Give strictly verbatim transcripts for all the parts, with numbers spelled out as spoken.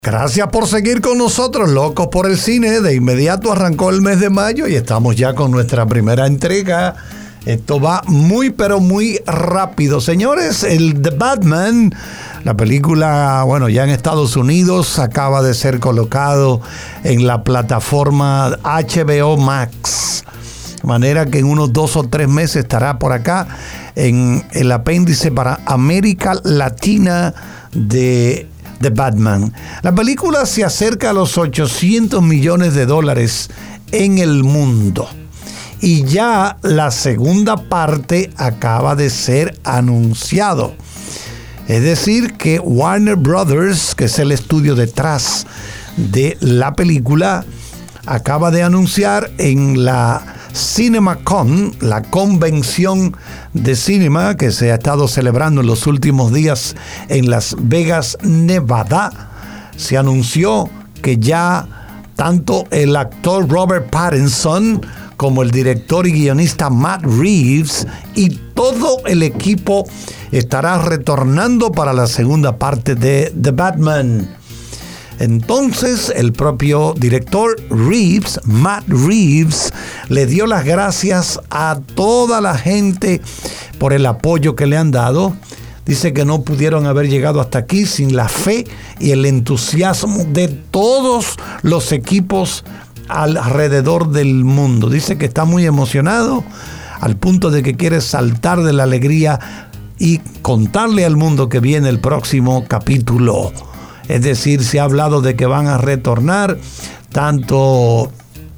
Gracias por seguir con nosotros, Locos por el Cine. De inmediato arrancó el mes de mayo y estamos ya con nuestra primera entrega. Esto va muy pero muy rápido. Señores, el The Batman, la película, bueno, ya en Estados Unidos acaba de ser colocado en la plataforma H B O Max. De manera que en unos dos o tres meses estará por acá en el apéndice para América Latina de The Batman. La película se acerca a los ochocientos millones de dólares en el mundo. Y ya la segunda parte acaba de ser anunciado. Es decir, que Warner Brothers, que es el estudio detrás de la película, acaba de anunciar en la CinemaCon, la convención de cinema que se ha estado celebrando en los últimos días en Las Vegas, Nevada, se anunció que ya tanto el actor Robert Pattinson como el director y guionista Matt Reeves y todo el equipo estará retornando para la segunda parte de The Batman. Entonces, el propio director Reeves, Matt Reeves, le dio las gracias a toda la gente por el apoyo que le han dado. Dice que no pudieron haber llegado hasta aquí sin la fe y el entusiasmo de todos los equipos alrededor del mundo. Dice que está muy emocionado al punto de que quiere saltar de la alegría y contarle al mundo que viene el próximo capítulo. Es decir, se ha hablado de que van a retornar tanto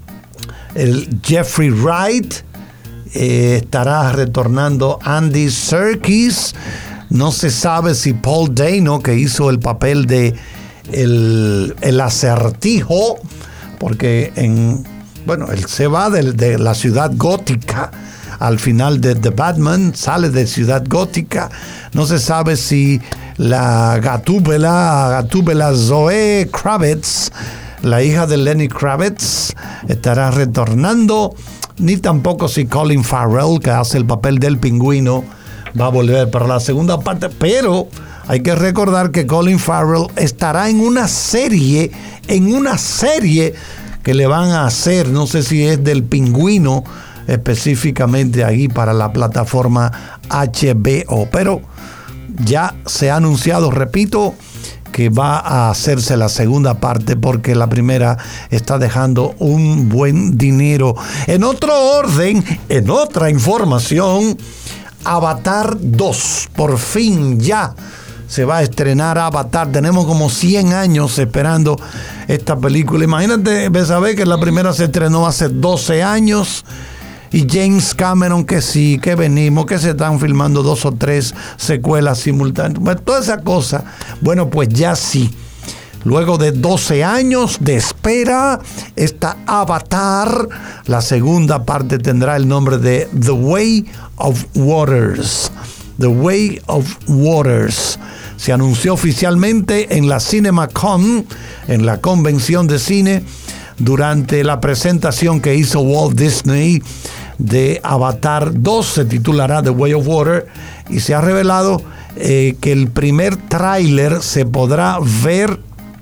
el Jeffrey Wright, eh, estará retornando Andy Serkis, no se sabe si Paul Dano, que hizo el papel de el, el acertijo, porque en, bueno, él se va de, de la ciudad gótica al final de The Batman, sale de Ciudad Gótica. No se sabe si la Gatúbela, Gatúbela Zoe Kravitz, la hija de Lenny Kravitz, estará retornando, ni tampoco si Colin Farrell, que hace el papel del pingüino, va a volver para la segunda parte. Pero hay que recordar que Colin Farrell estará en una serie, en una serie que le van a hacer, no sé si es del pingüino, específicamente ahí para la plataforma H B O, pero ya se ha anunciado, repito, que va a hacerse la segunda parte porque la primera está dejando un buen dinero. En otro orden, en otra información, Avatar dos, por fin ya se va a estrenar Avatar. Tenemos como cien años esperando esta película. Imagínate, saber que la primera se estrenó hace doce años. Y James Cameron, que sí, que venimos, que se están filmando dos o tres secuelas simultáneas. Bueno, toda esa cosa. Bueno, pues ya sí. Luego de doce años de espera, esta Avatar, la segunda parte tendrá el nombre de The Way of Waters. The Way of Waters. Se anunció oficialmente en la CinemaCon, en la convención de cine, durante la presentación que hizo Walt Disney de Avatar dos, se titulará The Way of Water, y se ha revelado eh, que el primer tráiler se podrá ver,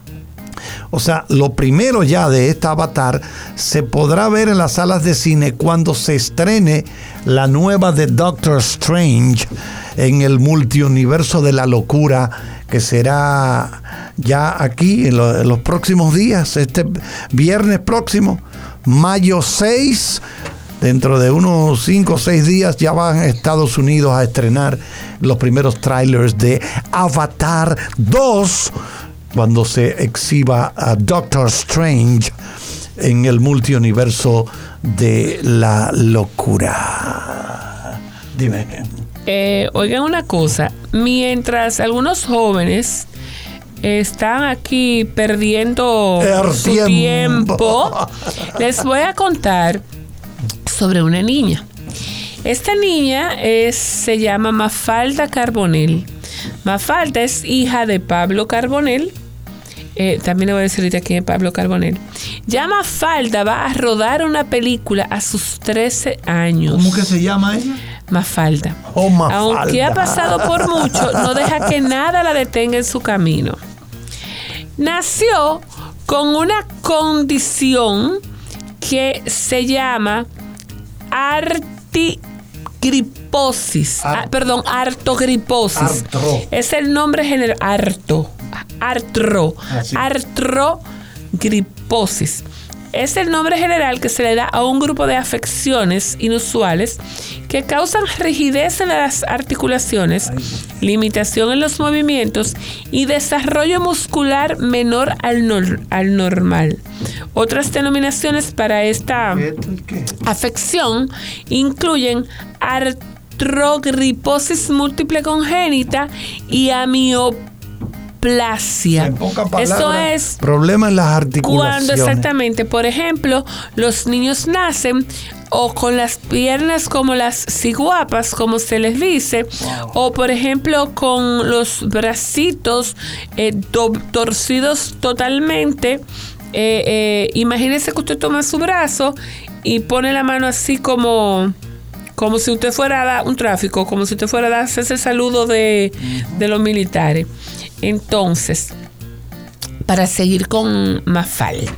o sea, lo primero ya de esta Avatar se podrá ver en las salas de cine cuando se estrene la nueva de Doctor Strange en el multiuniverso de la locura, que será ya aquí en, lo, en los próximos días, este viernes próximo, mayo seis. Dentro de unos cinco o seis días ya van a Estados Unidos a estrenar los primeros trailers de Avatar dos, cuando se exhiba a Doctor Strange en el multiuniverso de la locura. Dime. Eh, oigan una cosa, mientras algunos jóvenes están aquí perdiendo El su tiempo. tiempo, les voy a contar sobre una niña. Esta niña es, se llama Mafalda Carbonell. Mafalda es hija de Pablo Carbonell. Eh, también le voy a decir ahorita quién es Pablo Carbonell. Ya Mafalda va a rodar una película a sus trece años. ¿Cómo que se llama ella? Mafalda. Oh, Mafalda. Aunque ha pasado por mucho, no deja que nada la detenga en su camino. nació con una condición que se llama artigriposis. Ar- ah, perdón, artogriposis. Artro. Es el nombre general. Arto. Artro. Ah, sí. Artrogriposis. Es el nombre general que se le da a un grupo de afecciones inusuales que causan rigidez en las articulaciones, limitación en los movimientos y desarrollo muscular menor al, nor- al normal. Otras denominaciones para esta afección incluyen artrogriposis múltiple congénita y amiopatía. Plasia. En pocas palabras, eso es problema en las articulaciones. Cuando exactamente, por ejemplo, los niños nacen o con las piernas como las ciguapas, como se les dice, wow. O por ejemplo con los bracitos eh, do, torcidos totalmente. Eh, eh, imagínese que usted toma su brazo y pone la mano así como como si usted fuera a dar un tráfico, como si usted fuera a dar ese saludo de, uh-huh. de los militares. Entonces, para seguir con Mafalda.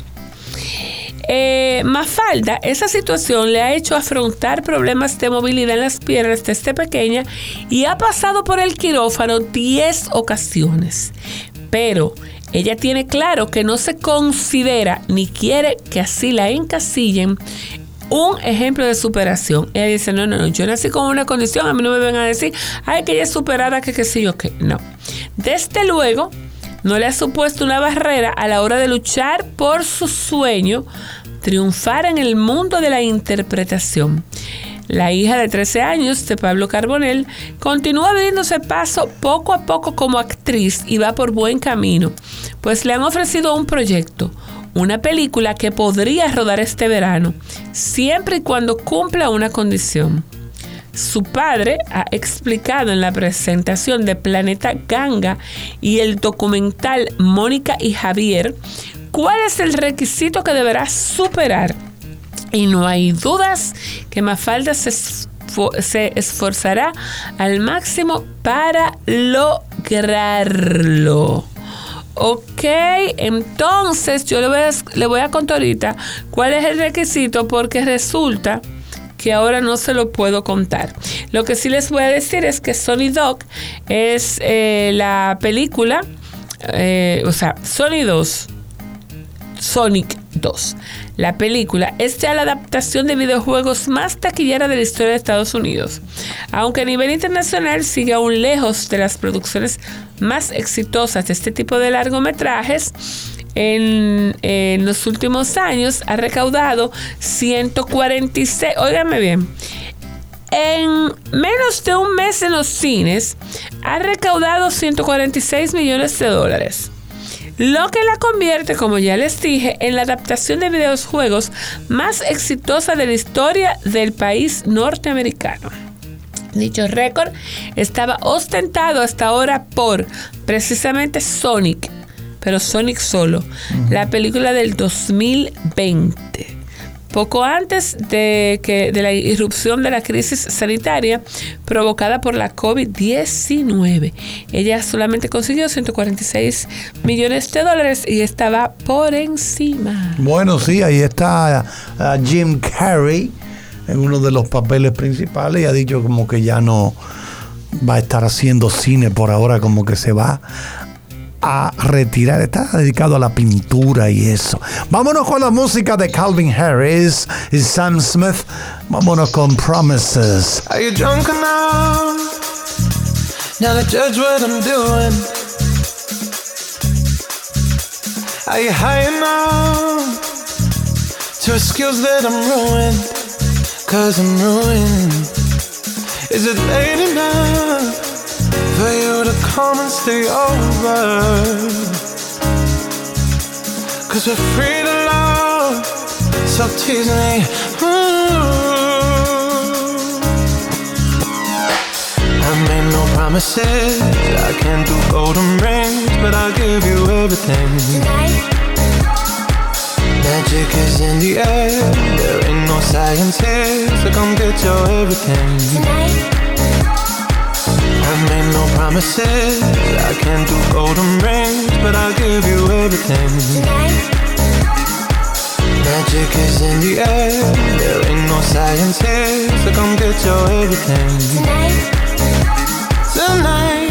Eh, Mafalda, esa situación le ha hecho afrontar problemas de movilidad en las piernas desde pequeña y ha pasado por el quirófano diez ocasiones. Pero ella tiene claro que no se considera ni quiere que así la encasillen un ejemplo de superación. Ella dice, no, no, no, yo nací con una condición, a mí no me vengan a decir, ay, que ella es superada, que qué sé yo, que no. Desde luego, no le ha supuesto una barrera a la hora de luchar por su sueño, triunfar en el mundo de la interpretación. La hija de trece años de Pablo Carbonell continúa abriéndose paso poco a poco como actriz y va por buen camino, pues le han ofrecido un proyecto, una película que podría rodar este verano, siempre y cuando cumpla una condición. Su padre ha explicado en la presentación de Planeta Ganga y el documental Mónica y Javier cuál es el requisito que deberá superar. Y no hay dudas que Mafalda se, esfor- se esforzará al máximo para lograrlo. Ok, entonces yo le voy, a, le voy a contar ahorita cuál es el requisito, porque resulta que ahora no se lo puedo contar. Lo que sí les voy a decir es que Sonic dos es eh, la película, eh, o sea, Sonic dos, Sonic dos. La película es ya la adaptación de videojuegos más taquillera de la historia de Estados Unidos. Aunque a nivel internacional sigue aún lejos de las producciones más exitosas de este tipo de largometrajes, en, en los últimos años ha recaudado ciento cuarenta y seis, óigame bien, en menos de un mes en los cines ha recaudado ciento cuarenta y seis millones de dólares. Lo que la convierte, como ya les dije, en la adaptación de videojuegos más exitosa de la historia del país norteamericano. Dicho récord estaba ostentado hasta ahora por precisamente Sonic, pero Sonic solo, uh-huh. La película del dos mil veinte. Poco antes de, que, de la irrupción de la crisis sanitaria provocada por la covid diecinueve. Ella solamente consiguió ciento cuarenta y seis millones de dólares y estaba por encima. Bueno, sí, ahí está uh, Jim Carrey en uno de los papeles principales y ha dicho como que ya no va a estar haciendo cine por ahora, como que se va a retirar, está dedicado a la pintura y eso. Vámonos con la música de Calvin Harris y Sam Smith. Vámonos con Promises. Are you drunk enough now to judge what I'm doing? Are you high enough to excuse that I'm ruined? Cause I'm ruined. Is it late enough for you to come and stay over? Cause we're free to love, so tease me. Ooh. I made no promises, I can't do golden rings, but I'll give you everything. Tonight. Magic is in the air, there ain't no science here, so come get your everything. Tonight. I made no promises, I can't do golden rings, but I'll give you everything. Tonight. Magic is in the air, there ain't no science here, so come get your everything. Tonight. Tonight.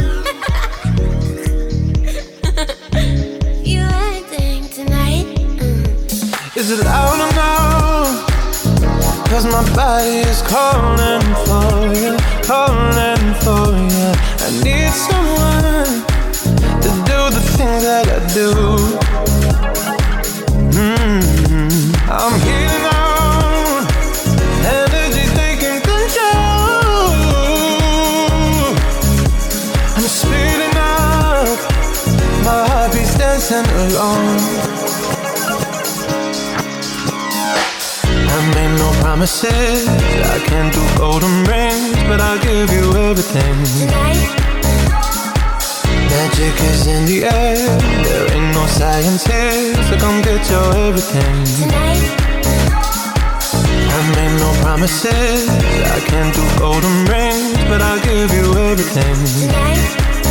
You acting tonight. Mm. Is it loud or no? Cause my body is calling for you, calling for you. I need someone to do the things that I do. Mm-hmm. I'm healing on, energy taking control. I'm speeding up, my heartbeat's dancing alone. I made no promises, I can't do golden rings, but I'll give you everything. Tonight. Magic is in the air, there ain't no science here, so come get your everything. Tonight. I made no promises, I can't do golden rings, but I'll give you everything. Tonight.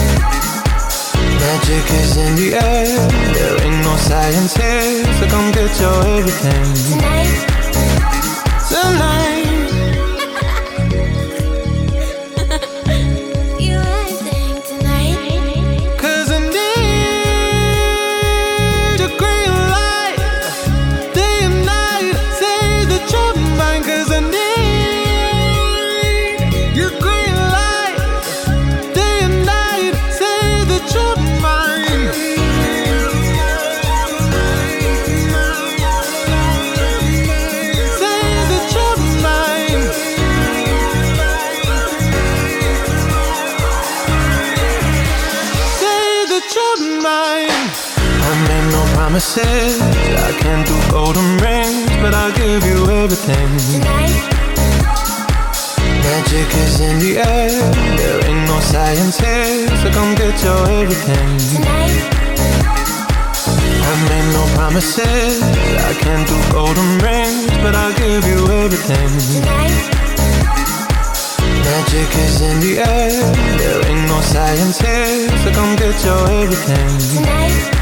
Magic is in the air, there ain't no science here, so come get your everything. Tonight. Tonight. You acting tonight. Cause I need a green light, day and night, say that you're mine. Cause I need your green light, day and night, say that you're mine. Say that you're mine. Say that you're mine. I made no promises, I can't do golden rings, but I'll give you everything. Tonight. Magic is in the air, there ain't no science here, so come get your everything. Tonight. I made no promises, I can't do golden rings, but I'll give you everything. Tonight. Magic is in the air, there ain't no science here, so come get your everything. Tonight.